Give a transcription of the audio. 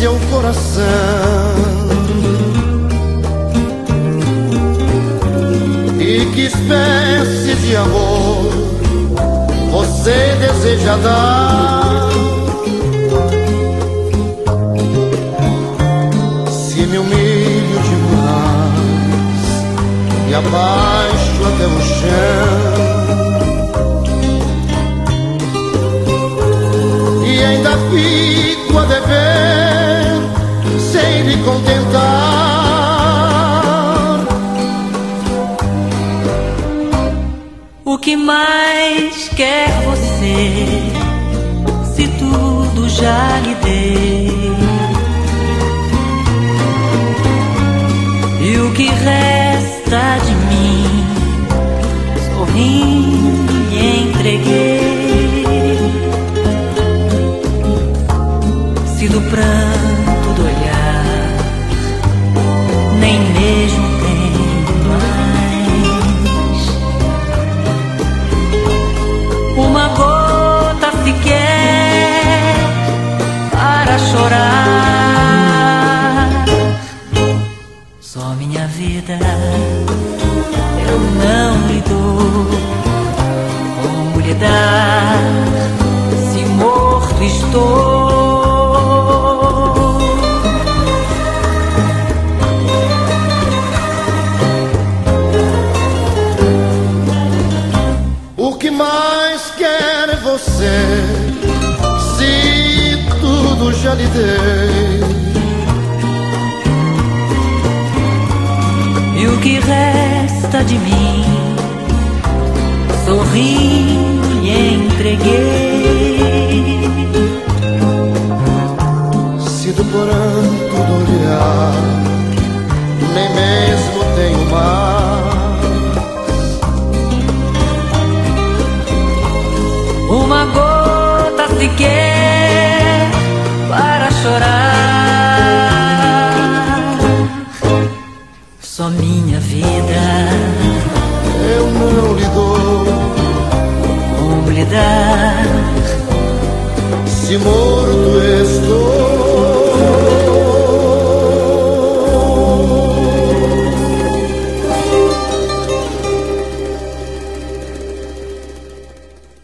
seu coração. E que espécie de amor você deseja dar? Se me humilho demais e abaixo até o chão, e ainda fico a dever sem lhe contentar, o que mais quer você, se tudo já lhe dei? E o que resta de mim, sorrindo lhe entreguei. Se do pranto do olhar nem mesmo tem mais uma gota sequer para chorar, só minha vida eu não lhe dou. Como lhe dar se morto estou? o que mais quer você, se tudo já lhe dei? E o que resta de mim, sorrindo lhe entreguei. Se do pranto do olhar nem mesmo tenho mais Uma gota sequer para chorar, só minha vida eu não lhe dou. como lhe dar Se morto